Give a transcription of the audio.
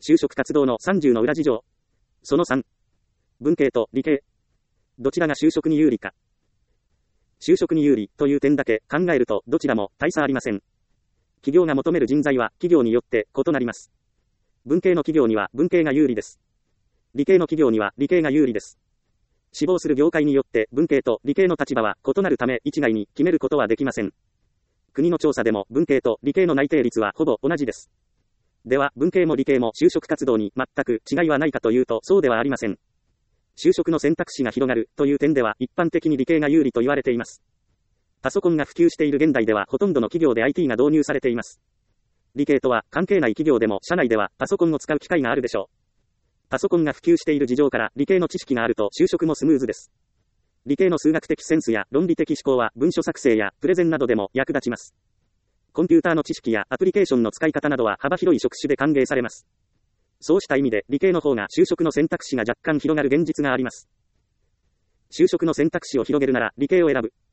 就職活動の30の裏事情。その3。文系と理系。どちらが就職に有利か。就職に有利という点だけ考えるとどちらも大差ありません。企業が求める人材は企業によって異なります。文系の企業には文系が有利です。理系の企業には理系が有利です。志望する業界によって文系と理系の立場は異なるため一概に決めることはできません。国の調査でも文系と理系の内定率はほぼ同じです。では文系も理系も就職活動に全く違いはないかというとそうではありません。就職の選択肢が広がるという点では一般的に理系が有利と言われています。パソコンが普及している現代ではほとんどの企業で IT が導入されています。理系とは関係ない企業でも社内ではパソコンを使う機会があるでしょう。パソコンが普及している事情から理系の知識があると就職もスムーズです。理系の数学的センスや論理的思考は文書作成やプレゼンなどでも役立ちます。コンピューターの知識やアプリケーションの使い方などは幅広い職種で歓迎されます。そうした意味で理系の方が就職の選択肢が若干広がる現実があります。就職の選択肢を広げるなら理系を選ぶ。